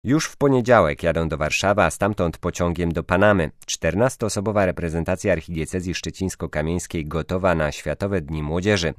Już w poniedziałek jadą do Warszawy, a stamtąd pociągiem do Panamy. 14-osobowa reprezentacja archidiecezji szczecińsko-kamieńskiej gotowa na Światowe Dni Młodzieży.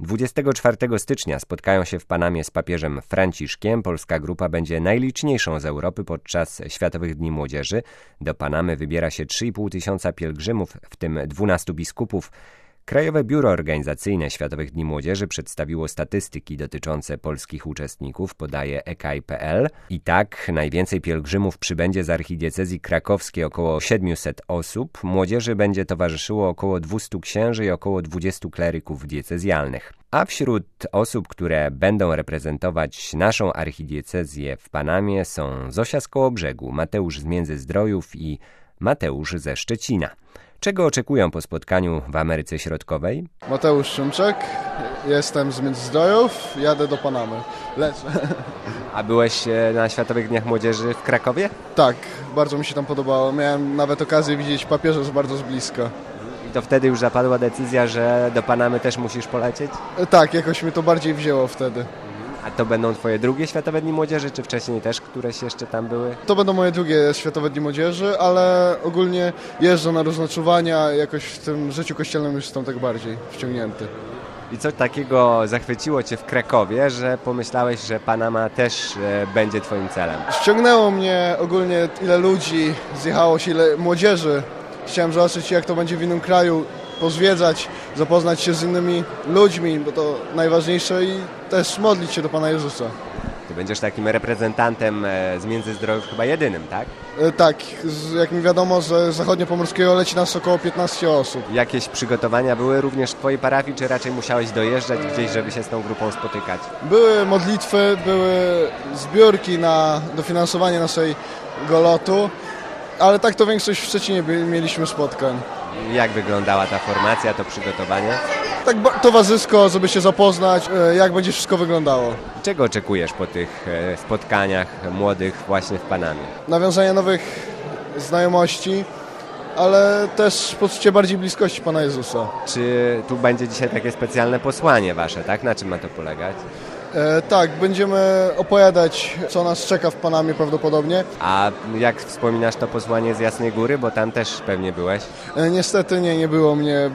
24 stycznia spotkają się w Panamie z papieżem Franciszkiem. Polska grupa będzie najliczniejszą z Europy podczas Światowych Dni Młodzieży. Do Panamy wybiera się 3,5 tysiąca pielgrzymów, w tym 12 biskupów. Krajowe Biuro Organizacyjne Światowych Dni Młodzieży przedstawiło statystyki dotyczące polskich uczestników, podaje EKAI.pl. I tak najwięcej pielgrzymów przybędzie z archidiecezji krakowskiej, około 700 osób. Młodzieży będzie towarzyszyło około 200 księży i około 20 kleryków diecezjalnych. A wśród osób, które będą reprezentować naszą archidiecezję w Panamie są Zosia z Kołobrzegu, Mateusz z Międzyzdrojów i Mateusz ze Szczecina. Czego oczekują po spotkaniu w Ameryce Środkowej? Mateusz Szymczek, jestem z Międzyzdrojów, jadę do Panamy. Lecę. A byłeś na Światowych Dniach Młodzieży w Krakowie? Tak, bardzo mi się tam podobało. Miałem nawet okazję widzieć papieża bardzo z bliska. I to wtedy już zapadła decyzja, że do Panamy też musisz polecieć? Tak, jakoś mnie to bardziej wzięło wtedy. A to będą twoje drugie Światowe Dni Młodzieży, czy wcześniej też któreś jeszcze tam były? To będą moje drugie Światowe Dni Młodzieży, ale ogólnie jeżdżę na różne czuwania, jakoś w tym życiu kościelnym już jestem tak bardziej wciągnięty. I co takiego zachwyciło cię w Krakowie, że pomyślałeś, że Panama też będzie twoim celem? Ściągnęło mnie ogólnie, ile ludzi zjechało się, ile młodzieży. Chciałem zobaczyć, jak to będzie w innym kraju, pozwiedzać, zapoznać się z innymi ludźmi, bo to najważniejsze, i też modlić się do Pana Jezusa. Ty będziesz takim reprezentantem z Międzyzdrojów chyba jedynym, tak? Tak, jak mi wiadomo, że zachodniopomorskiego leci nas około 15 osób. Jakieś przygotowania były również w twojej parafii, czy raczej musiałeś dojeżdżać gdzieś, żeby się z tą grupą spotykać? Były modlitwy, były zbiórki na dofinansowanie naszego lotu, ale tak to większość w Szczecinie mieliśmy spotkań. Jak wyglądała ta formacja, to przygotowanie? Tak towarzysko, żeby się zapoznać, jak będzie wszystko wyglądało. Czego oczekujesz po tych spotkaniach młodych właśnie w Panamie? Nawiązanie nowych znajomości, ale też poczucie bardziej bliskości Pana Jezusa. Czy tu będzie dzisiaj takie specjalne posłanie wasze, tak? Na czym ma to polegać? Tak, będziemy opowiadać, co nas czeka w Panamie prawdopodobnie. A jak wspominasz to posłanie z Jasnej Góry, bo tam też pewnie byłeś? Niestety nie było mnie,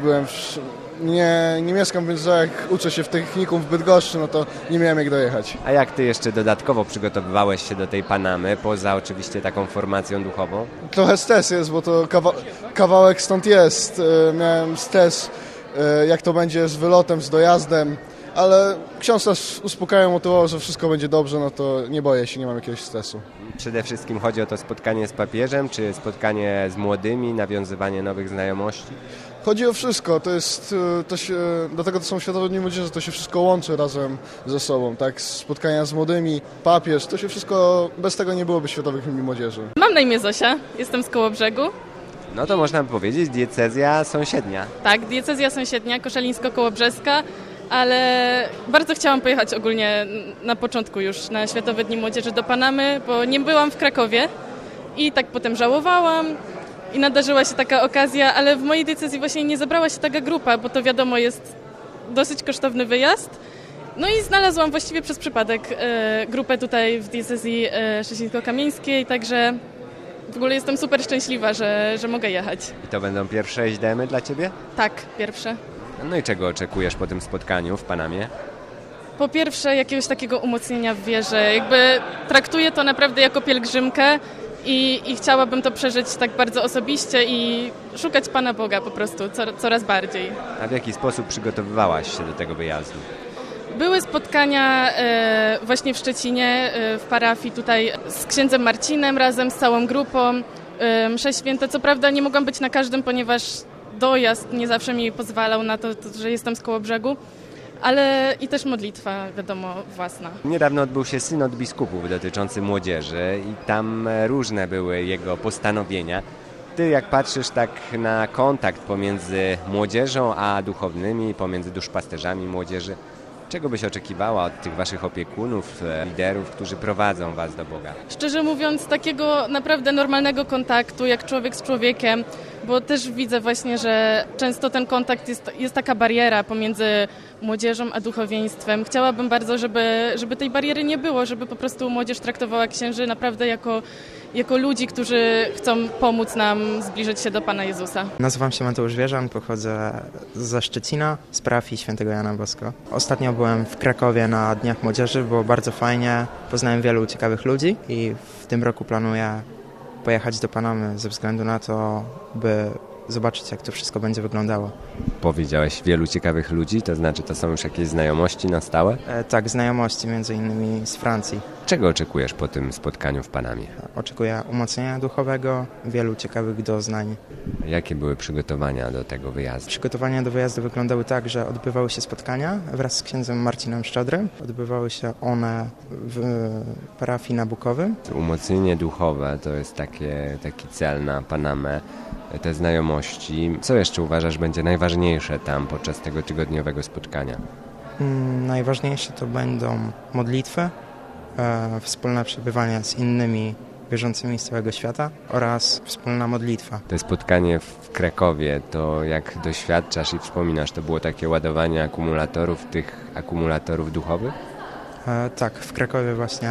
nie mieszkam, więc jak uczę się w technikum w Bydgoszczy, no to nie miałem jak dojechać. A jak ty jeszcze dodatkowo przygotowywałeś się do tej Panamy, poza oczywiście taką formacją duchową? Trochę stres jest, bo to kawałek stąd jest. Miałem stres, jak to będzie z wylotem, z dojazdem, ale ksiądz nas uspokajał, motywował, że wszystko będzie dobrze, no to nie boję się, nie mam jakiegoś stresu. Przede wszystkim chodzi o to spotkanie z papieżem, czy spotkanie z młodymi, nawiązywanie nowych znajomości? Chodzi o wszystko, dlatego to są Światowe Dni Młodzieży, to się wszystko łączy razem ze sobą, tak? Spotkania z młodymi, papież, to się wszystko, bez tego nie byłoby Światowych Dni Młodzieży. Mam na imię Zosia, jestem z Kołobrzegu. No to można by powiedzieć diecezja sąsiednia. Tak, diecezja sąsiednia, koszalińsko-kołobrzeska, ale bardzo chciałam pojechać ogólnie na początku już na Światowe Dni Młodzieży do Panamy, bo nie byłam w Krakowie i tak potem żałowałam i nadarzyła się taka okazja, ale w mojej diecezji właśnie nie zebrała się taka grupa, bo to wiadomo jest dosyć kosztowny wyjazd. No i znalazłam właściwie przez przypadek grupę tutaj w diecezji szczecińsko-kamieńskiej, także w ogóle jestem super szczęśliwa, że mogę jechać. I to będą pierwsze ŚDM-y dla ciebie? Tak, pierwsze. No i czego oczekujesz po tym spotkaniu w Panamie? Po pierwsze jakiegoś takiego umocnienia w wierze. Jakby traktuję to naprawdę jako pielgrzymkę i chciałabym to przeżyć tak bardzo osobiście i szukać Pana Boga po prostu coraz bardziej. A w jaki sposób przygotowywałaś się do tego wyjazdu? Były spotkania właśnie w Szczecinie, w parafii tutaj z księdzem Marcinem razem z całą grupą. Msze święte, co prawda nie mogłam być na każdym, ponieważ dojazd nie zawsze mi pozwalał na to, że jestem z Kołobrzegu, ale i też modlitwa, wiadomo, własna. Niedawno odbył się synod biskupów dotyczący młodzieży i tam różne były jego postanowienia. Ty jak patrzysz tak na kontakt pomiędzy młodzieżą a duchownymi, pomiędzy duszpasterzami młodzieży, czego byś oczekiwała od tych waszych opiekunów, liderów, którzy prowadzą was do Boga? Szczerze mówiąc, takiego naprawdę normalnego kontaktu, jak człowiek z człowiekiem, bo też widzę właśnie, że często ten kontakt jest taka bariera pomiędzy młodzieżą a duchowieństwem. Chciałabym bardzo, żeby tej bariery nie było, żeby po prostu młodzież traktowała księży naprawdę jako ludzi, którzy chcą pomóc nam zbliżyć się do Pana Jezusa. Nazywam się Mateusz Wierzan, pochodzę ze Szczecina, z parafii Świętego Jana Bosko. Ostatnio byłem w Krakowie na Dniach Młodzieży, było bardzo fajnie, poznałem wielu ciekawych ludzi i w tym roku planuję pojechać do Panamy ze względu na to, by zobaczyć, jak to wszystko będzie wyglądało. Powiedziałeś wielu ciekawych ludzi, to znaczy to są już jakieś znajomości na stałe? Tak, znajomości między innymi z Francji. Czego oczekujesz po tym spotkaniu w Panamie? Oczekuję umocnienia duchowego, wielu ciekawych doznań. Jakie były przygotowania do tego wyjazdu? Przygotowania do wyjazdu wyglądały tak, że odbywały się spotkania wraz z księdzem Marcinem Szczodrym. Odbywały się one w parafii Nabukowym. Umocnienie duchowe to jest taki cel na Panamę. Te znajomości. Co jeszcze uważasz będzie najważniejsze tam podczas tego tygodniowego spotkania? Najważniejsze to będą modlitwy, wspólne przebywanie z innymi wierzącymi z całego świata oraz wspólna modlitwa. To spotkanie w Krakowie, to jak doświadczasz i wspominasz, to było takie ładowanie akumulatorów, tych akumulatorów duchowych? Tak, w Krakowie właśnie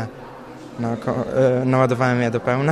naładowałem je do pełna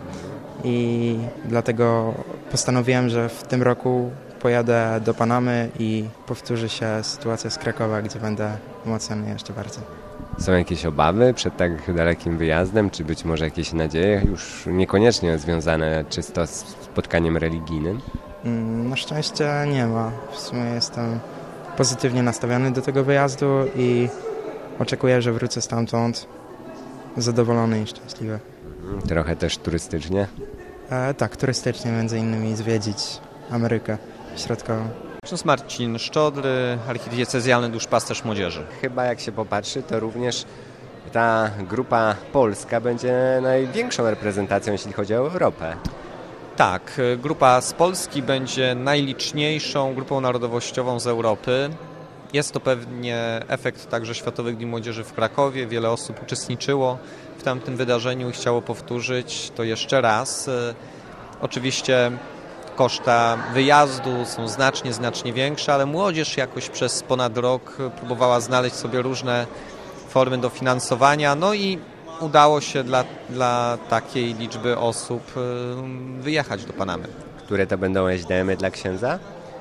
i dlatego postanowiłem, że w tym roku pojadę do Panamy i powtórzy się sytuacja z Krakowa, gdzie będę umocniony jeszcze bardziej. Są jakieś obawy przed tak dalekim wyjazdem, czy być może jakieś nadzieje, już niekoniecznie związane czysto z spotkaniem religijnym? Na szczęście nie ma. W sumie jestem pozytywnie nastawiony do tego wyjazdu i oczekuję, że wrócę stamtąd zadowolony i szczęśliwy. Trochę też turystycznie? Tak, turystycznie między innymi zwiedzić Amerykę Środkową. Ksiądz Marcin Szczodry, archidiecezjalny duszpasterz młodzieży. Chyba jak się popatrzy, to również ta grupa polska będzie największą reprezentacją, jeśli chodzi o Europę. Tak, grupa z Polski będzie najliczniejszą grupą narodowościową z Europy. Jest to pewnie efekt także Światowych Dni Młodzieży w Krakowie. Wiele osób uczestniczyło w tamtym wydarzeniu i chciało powtórzyć to jeszcze raz. Oczywiście koszta wyjazdu są znacznie większe, ale młodzież jakoś przez ponad rok próbowała znaleźć sobie różne formy dofinansowania, no i udało się dla takiej liczby osób wyjechać do Panamy. Które to będą SDM-y dla księdza?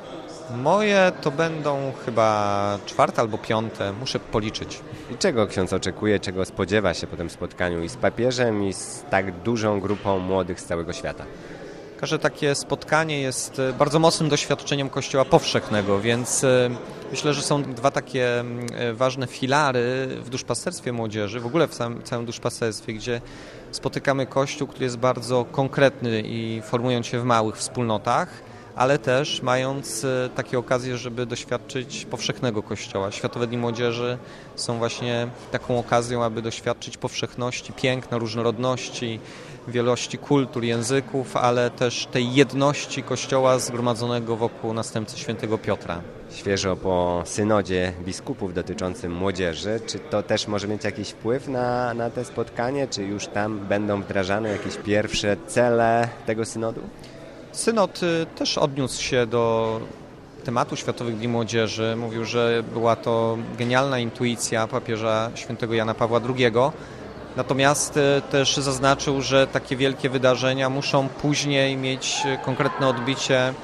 Moje to będą chyba 4. albo 5, muszę policzyć. I czego ksiądz oczekuje, czego spodziewa się po tym spotkaniu i z papieżem, i z tak dużą grupą młodych z całego świata? Każde takie spotkanie jest bardzo mocnym doświadczeniem Kościoła powszechnego, więc myślę, że są 2 takie ważne filary w duszpasterstwie młodzieży, w ogóle w całym duszpasterstwie, gdzie spotykamy Kościół, który jest bardzo konkretny i formując się w małych wspólnotach, ale też mając takie okazje, żeby doświadczyć powszechnego Kościoła. Światowe Dni Młodzieży są właśnie taką okazją, aby doświadczyć powszechności, piękna, różnorodności, wielości kultur, języków, ale też tej jedności Kościoła zgromadzonego wokół następcy świętego Piotra. Świeżo po synodzie biskupów dotyczącym młodzieży, czy to też może mieć jakiś wpływ na te spotkanie, czy już tam będą wdrażane jakieś pierwsze cele tego synodu? Synod też odniósł się do tematu Światowych Dni Młodzieży. Mówił, że była to genialna intuicja papieża świętego Jana Pawła II. Natomiast też zaznaczył, że takie wielkie wydarzenia muszą później mieć konkretne odbicie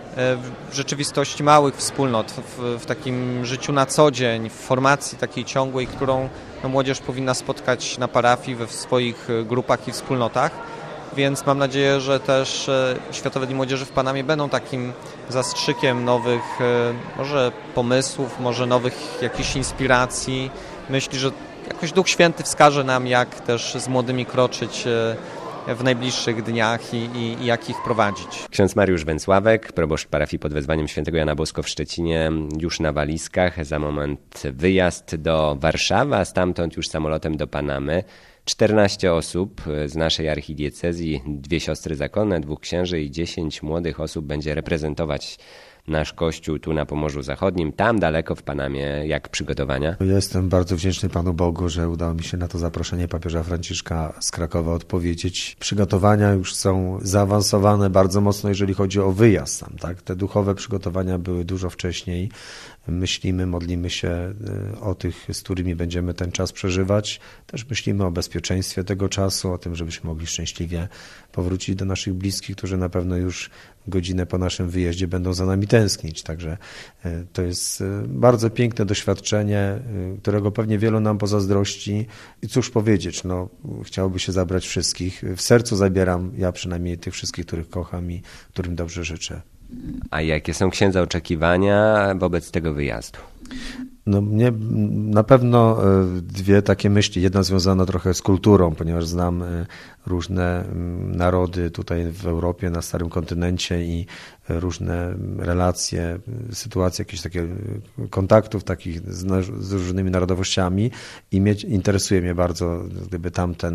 w rzeczywistości małych wspólnot, w takim życiu na co dzień, w formacji takiej ciągłej, którą młodzież powinna spotkać na parafii, we swoich grupach i wspólnotach. Więc mam nadzieję, że też Światowe Dni Młodzieży w Panamie będą takim zastrzykiem nowych może pomysłów, może nowych jakichś inspiracji, myśli, że jakoś Duch Święty wskaże nam, jak też z młodymi kroczyć w najbliższych dniach i jak ich prowadzić. Ksiądz Mariusz Węcławek, proboszcz parafii pod wezwaniem świętego Jana Bosko w Szczecinie, już na walizkach, za moment wyjazd do Warszawy, a stamtąd już samolotem do Panamy. 14 osób z naszej archidiecezji, 2 siostry zakonne, 2 księży i 10 młodych osób będzie reprezentować nasz kościół tu na Pomorzu Zachodnim, tam daleko w Panamie, jak przygotowania? Jestem bardzo wdzięczny Panu Bogu, że udało mi się na to zaproszenie papieża Franciszka z Krakowa odpowiedzieć. Przygotowania już są zaawansowane bardzo mocno, jeżeli chodzi o wyjazd sam, tak? Te duchowe przygotowania były dużo wcześniej. Myślimy, modlimy się o tych, z którymi będziemy ten czas przeżywać. Też myślimy o bezpieczeństwie tego czasu, o tym, żebyśmy mogli szczęśliwie powrócić do naszych bliskich, którzy na pewno już godzinę po naszym wyjeździe będą za nami tęsknić. Także to jest bardzo piękne doświadczenie, którego pewnie wielu nam pozazdrości. I cóż powiedzieć, chciałoby się zabrać wszystkich. W sercu zabieram ja przynajmniej tych wszystkich, których kocham i którym dobrze życzę. A jakie są księdza oczekiwania wobec tego wyjazdu? Mnie na pewno dwie takie myśli. Jedna związana trochę z kulturą, ponieważ znam różne narody tutaj w Europie, na Starym Kontynencie i różne relacje, sytuacje, jakieś takie kontaktów takich z różnymi narodowościami i interesuje mnie bardzo gdyby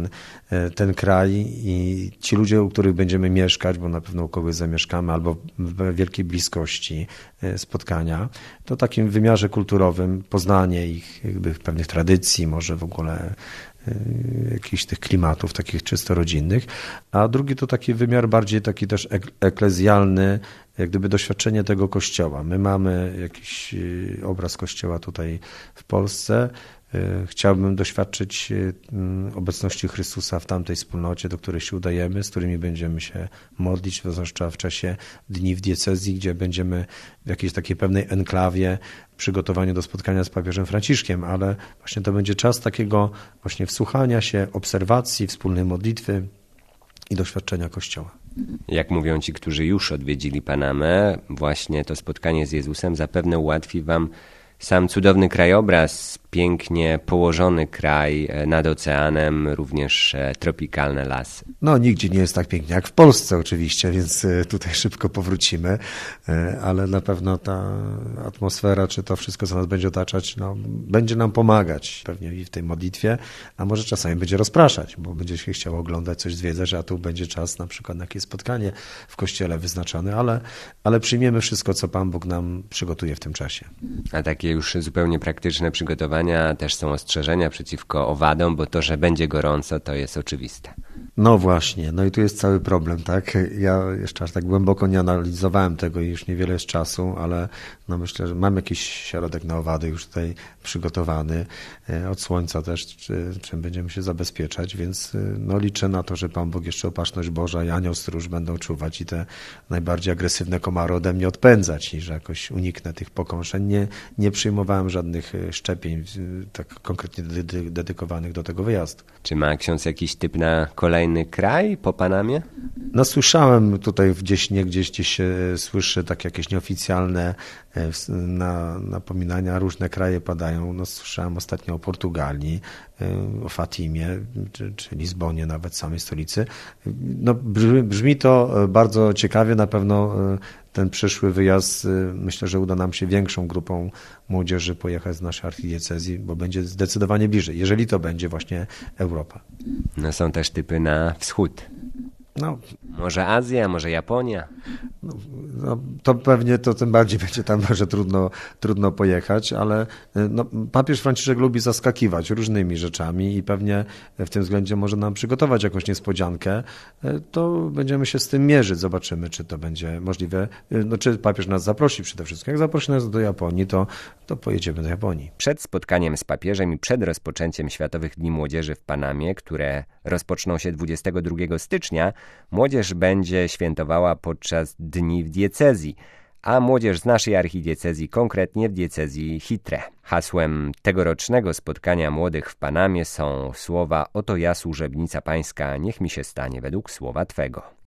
ten kraj i ci ludzie, u których będziemy mieszkać, bo na pewno u kogoś zamieszkamy albo w wielkiej bliskości spotkania, to w takim wymiarze kulturowym poznanie ich jakby pewnych tradycji, może w ogóle jakichś tych klimatów takich czysto rodzinnych, a drugi to taki wymiar bardziej taki też eklezjalny, jak gdyby doświadczenie tego Kościoła. My mamy jakiś obraz Kościoła tutaj w Polsce. Chciałbym doświadczyć obecności Chrystusa w tamtej wspólnocie, do której się udajemy, z którymi będziemy się modlić, zwłaszcza w czasie dni w diecezji, gdzie będziemy w jakiejś takiej pewnej enklawie, przygotowaniu do spotkania z papieżem Franciszkiem, ale właśnie to będzie czas takiego właśnie wsłuchania się, obserwacji, wspólnej modlitwy i doświadczenia Kościoła. Jak mówią ci, którzy już odwiedzili Panamę, właśnie to spotkanie z Jezusem zapewne ułatwi wam sam cudowny krajobraz, pięknie położony kraj nad oceanem, również tropikalne lasy. Nigdzie nie jest tak pięknie jak w Polsce oczywiście, więc tutaj szybko powrócimy, ale na pewno ta atmosfera, czy to wszystko, co nas będzie otaczać, będzie nam pomagać pewnie i w tej modlitwie, a może czasami będzie rozpraszać, bo będzie się chciało oglądać, coś zwiedzać, a tu będzie czas na przykład na jakieś spotkanie w kościele wyznaczone, ale przyjmiemy wszystko, co Pan Bóg nam przygotuje w tym czasie. A takie już zupełnie praktyczne przygotowania, też są ostrzeżenia przeciwko owadom, bo to, że będzie gorąco, to jest oczywiste. No właśnie, i tu jest cały problem, tak? Ja jeszcze aż tak głęboko nie analizowałem tego i już niewiele jest czasu, ale myślę, że mam jakiś środek na owady już tutaj przygotowany. Od słońca też, czym będziemy się zabezpieczać, więc liczę na to, że Pan Bóg jeszcze opatrzność Boża i anioł stróż będą czuwać i te najbardziej agresywne komary ode mnie odpędzać i że jakoś uniknę tych pokąszeń. Nie przyjmowałem żadnych szczepień tak konkretnie dedykowanych do tego wyjazdu. Czy ma ksiądz jakiś typ na kolejny kraj po Panamie? Słyszałem tutaj gdzieś się słyszy tak jakieś nieoficjalne napominania, różne kraje padają. Słyszałem ostatnio o Portugalii, o Fatimie, czy Lizbonie, nawet samej stolicy. Brzmi to bardzo ciekawie, na pewno ten przyszły wyjazd, myślę, że uda nam się większą grupą młodzieży pojechać z naszej archidiecezji, bo będzie zdecydowanie bliżej, jeżeli to będzie właśnie Europa. Są też typy na wschód. Może Azja, może Japonia? To pewnie to tym bardziej będzie tam może trudno pojechać, ale papież Franciszek lubi zaskakiwać różnymi rzeczami i pewnie w tym względzie może nam przygotować jakąś niespodziankę. To będziemy się z tym mierzyć, zobaczymy, czy to będzie możliwe, czy papież nas zaprosi przede wszystkim. Jak zaprosi nas do Japonii, to pojedziemy do Japonii. Przed spotkaniem z papieżem i przed rozpoczęciem Światowych Dni Młodzieży w Panamie, które rozpoczną się 22 stycznia, młodzież będzie świętowała podczas dni w diecezji, a młodzież z naszej archidiecezji, konkretnie w diecezji Chitre. Hasłem tegorocznego spotkania młodych w Panamie są słowa: oto ja, służebnica pańska, niech mi się stanie według słowa Twego.